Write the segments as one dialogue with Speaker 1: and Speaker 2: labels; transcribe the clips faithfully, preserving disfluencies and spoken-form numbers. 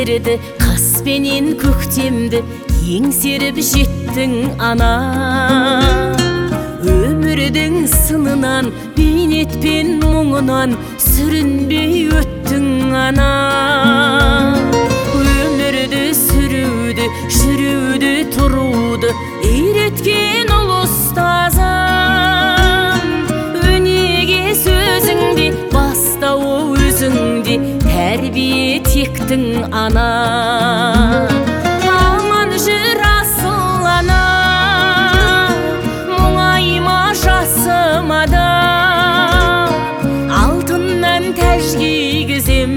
Speaker 1: жерді, қыс пенен көктемді еңсеріп жеттің ана. Өмірдің сынынан, бейнетпен мұңынан сүрінбей өттің ана. Өмірді сүруді, жүруді, тұруды үйреткен ұл ұстазым. Өнеге сөзіңде, бастауы өзіңде, тәрбие тектің ана. Аман жүр асыл ана, мұңайма жасыма да. Алтыннан тәж кигізем,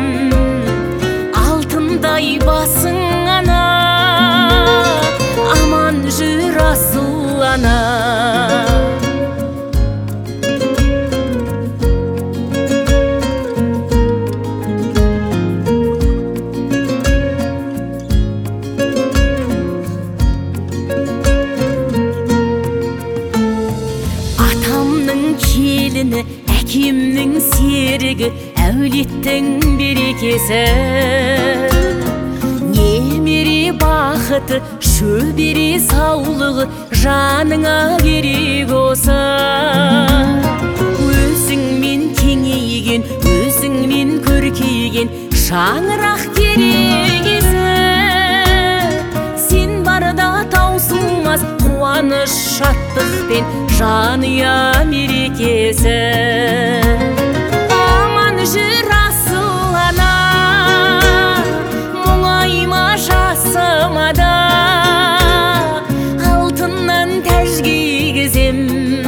Speaker 1: алтындай басың ана. Аман жүр асыл ана. Келіні, әкемнің серігі, әулеттің берекесі. Немере бақыты, шөбере саулығы, жаныңа керек осы. Өзіңмен кеңейген, өзіңмен көркейген шаңырақ керегесі. Сен барда таусылмас қуаныш шаттықпен жанұя мерекесі. Аман жүр асыл ана, мұңайма жасыма да. Алтыннан тәж кигізем,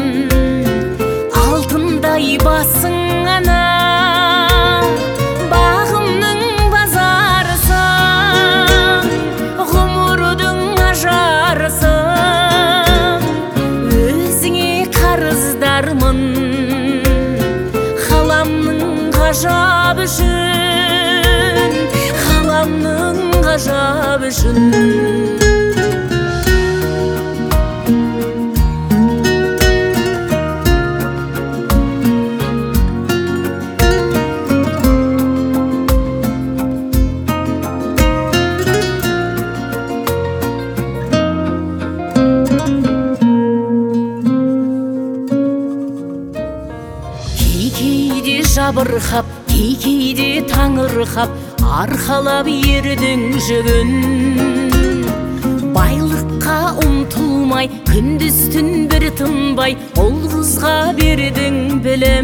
Speaker 1: алтындай басың ана. Бағымның базарысың, ғұмырдың ажарысың. Қарыздармын халамның ғажап үшін, халамның ғажап үшін. Кейде жабырқап, кей-кейде таңырқап, арқалап ердің жүгін. Байлыққа ұмтылмай, күндіз-түн бір тынбай, ол қызға бердің білім.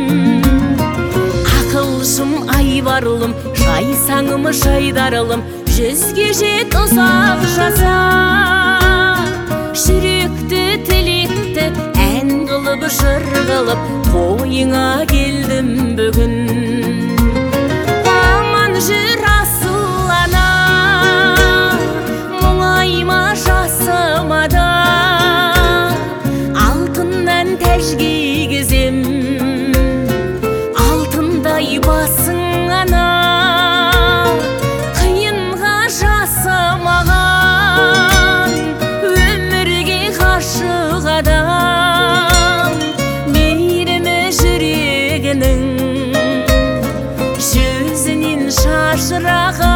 Speaker 1: Ақылшым айбарлым, жайсаңым жайдарылым, жүзге жет ұзақ жаса. Жүректі тілекті ән қылып жыр қылып, тойыңа келдім бүгін. Аман жүр асыл ана, мұңайма жасыма да. Алтыннан тәж кигізем, алтындай басың ана. Қиынға жасымаған, өмірге ғашық адам. Мейірімі жүрегінің, жүзінен шашыраған.